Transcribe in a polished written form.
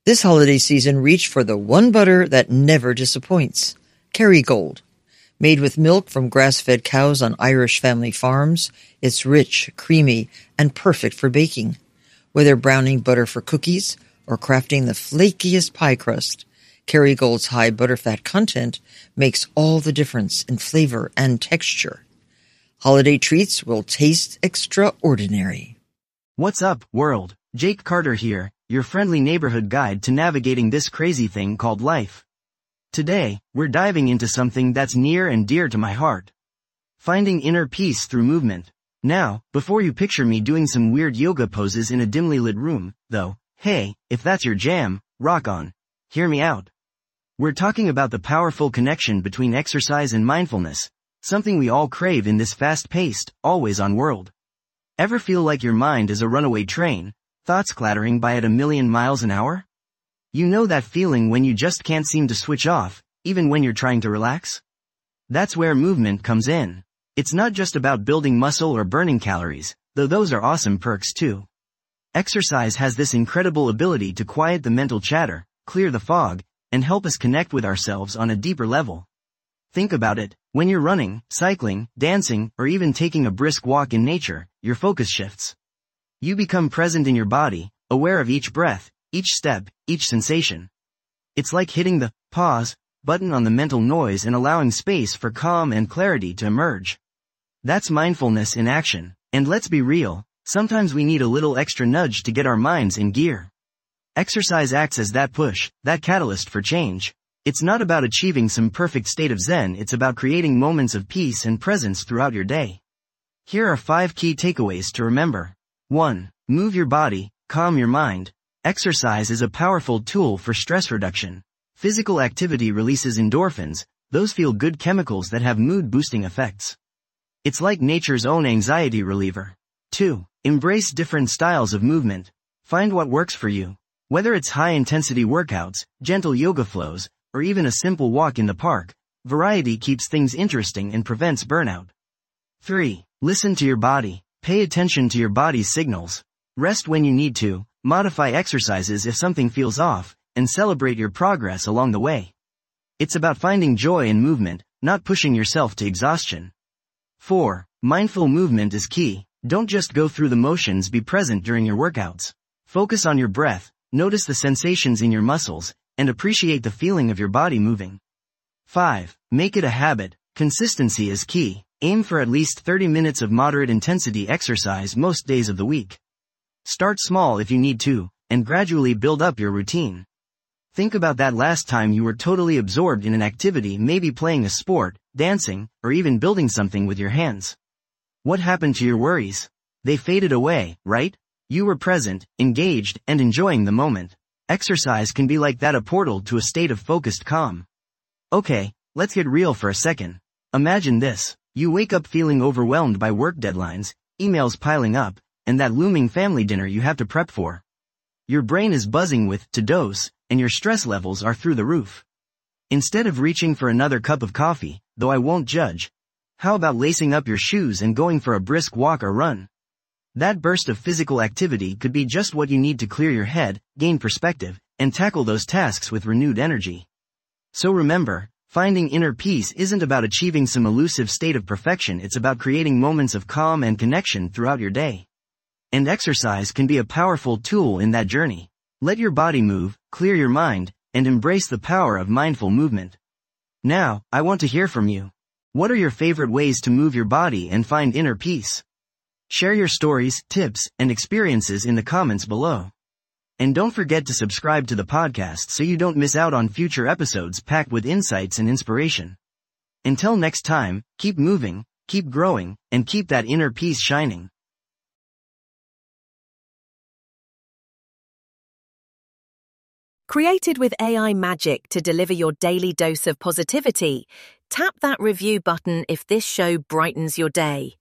This holiday season, reach for the one butter that never disappoints. Kerrygold. Made with milk from grass-fed cows on Irish family farms, it's rich, creamy, and perfect for baking. Whether browning butter for cookies or crafting the flakiest pie crust, Kerrygold's high butterfat content makes all the difference in flavor and texture. Holiday treats will taste extraordinary. What's up, world? Jake Carter here, your friendly neighborhood guide to navigating this crazy thing called life. Today, we're diving into something that's near and dear to my heart. Finding inner peace through movement. Now, before you picture me doing some weird yoga poses in a dimly lit room, though, hey, if that's your jam, rock on. Hear me out. We're talking about the powerful connection between exercise and mindfulness, something we all crave in this fast-paced, always-on world. Ever feel like your mind is a runaway train, thoughts clattering by at 1,000,000 miles an hour? You know that feeling when you just can't seem to switch off, even when you're trying to relax? That's where movement comes in. It's not just about building muscle or burning calories, though those are awesome perks too. Exercise has this incredible ability to quiet the mental chatter, clear the fog, and help us connect with ourselves on a deeper level. Think about it, when you're running, cycling, dancing, or even taking a brisk walk in nature, your focus shifts. You become present in your body, aware of each breath, each step, each sensation. It's like hitting the pause button on the mental noise and allowing space for calm and clarity to emerge. That's mindfulness in action, and let's be real, sometimes we need a little extra nudge to get our minds in gear. Exercise acts as that push, that catalyst for change. It's not about achieving some perfect state of zen, it's about creating moments of peace and presence throughout your day. Here are 5 key takeaways to remember. 1. Move your body, calm your mind. Exercise is a powerful tool for stress reduction. Physical activity releases endorphins, those feel-good chemicals that have mood-boosting effects. It's like nature's own anxiety reliever. 2. Embrace different styles of movement. Find what works for you. Whether it's high-intensity workouts, gentle yoga flows, or even a simple walk in the park, variety keeps things interesting and prevents burnout. 3. Listen to your body. Pay attention to your body's signals. Rest when you need to, modify exercises if something feels off, and celebrate your progress along the way. It's about finding joy in movement, not pushing yourself to exhaustion. 4. Mindful movement is key. Don't just go through the motions, be present during your workouts. Focus on your breath, notice the sensations in your muscles, and appreciate the feeling of your body moving. 5. Make it a habit. Consistency is key. Aim for at least 30 minutes of moderate intensity exercise most days of the week. Start small if you need to, and gradually build up your routine. Think about that last time you were totally absorbed in an activity, maybe playing a sport, dancing, or even building something with your hands. What happened to your worries? They faded away, right? You were present, engaged, and enjoying the moment. Exercise can be like that, a portal to a state of focused calm. Okay, let's get real for a second. Imagine this. You wake up feeling overwhelmed by work deadlines, emails piling up, and that looming family dinner you have to prep for. Your brain is buzzing with to-dos, and your stress levels are through the roof. Instead of reaching for another cup of coffee, though I won't judge, how about lacing up your shoes and going for a brisk walk or run? That burst of physical activity could be just what you need to clear your head, gain perspective, and tackle those tasks with renewed energy. So remember, finding inner peace isn't about achieving some elusive state of perfection, it's about creating moments of calm and connection throughout your day. And exercise can be a powerful tool in that journey. Let your body move, clear your mind, and embrace the power of mindful movement. Now, I want to hear from you. What are your favorite ways to move your body and find inner peace? Share your stories, tips, and experiences in the comments below. And don't forget to subscribe to the podcast so you don't miss out on future episodes packed with insights and inspiration. Until next time, keep moving, keep growing, and keep that inner peace shining. Created with AI magic to deliver your daily dose of positivity, tap that review button if this show brightens your day.